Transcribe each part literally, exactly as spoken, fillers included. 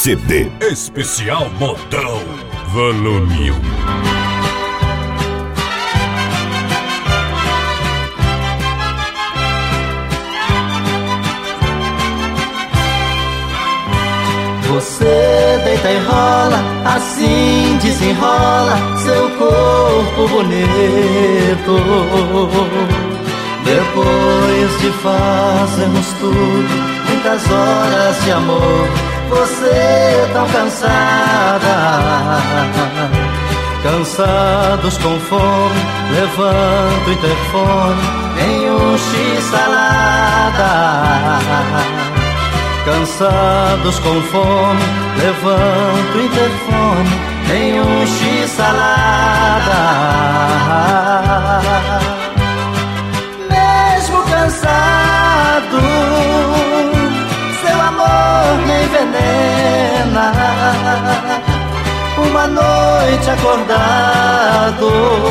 C D Especial Modão Volume um. Você deita e rola, assim desenrola seu corpo bonito. Depois de fazermos tudo, muitas horas de amor, você tão cansada. Cansados com fome, levanta o interfone em um x-salada. Cansados com fome, levanto o interfone em um x-salada. Mesmo cansado, seu amor me envenena. Uma noite acordado,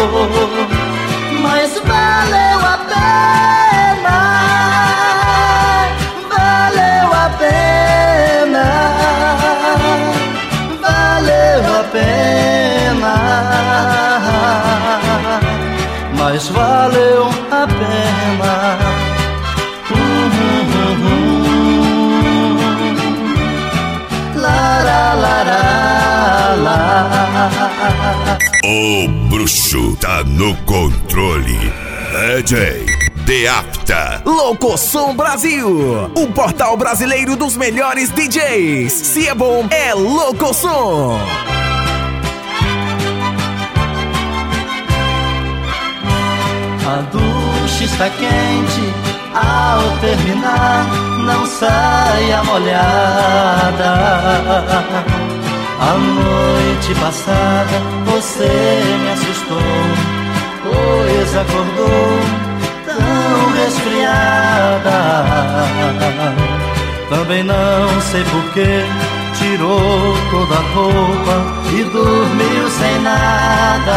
mas valeu a pena. Valeu a pena, valeu a pena, mas valeu a pena. Uhum, uhum. Lara, lara, lara. O bruxo tá no controle. D J Deapta. Locosom Brasil, o portal brasileiro dos melhores D Js. Se é bom, é Locosom. A ducha está quente, ao terminar não saia molhada. A noite passada você me assustou, pois acordou tão resfriada. Também não sei porquê tirou toda a roupa e dormiu sem nada.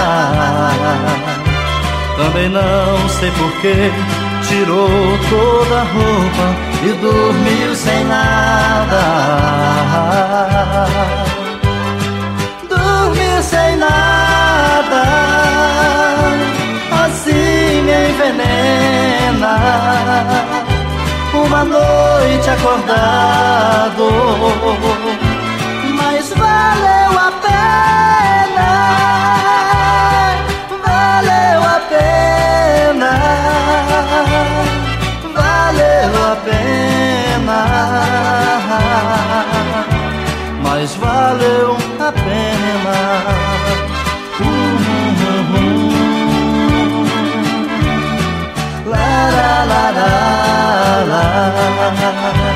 Também não sei porquê tirou toda a roupa e dormiu sem nada. Dormiu sem nada, assim me envenena. Uma noite acordado, mas valeu a pena. Valeu a pena, valeu a pena, mas valeu a pena. Uhum, uhum. La la la la la.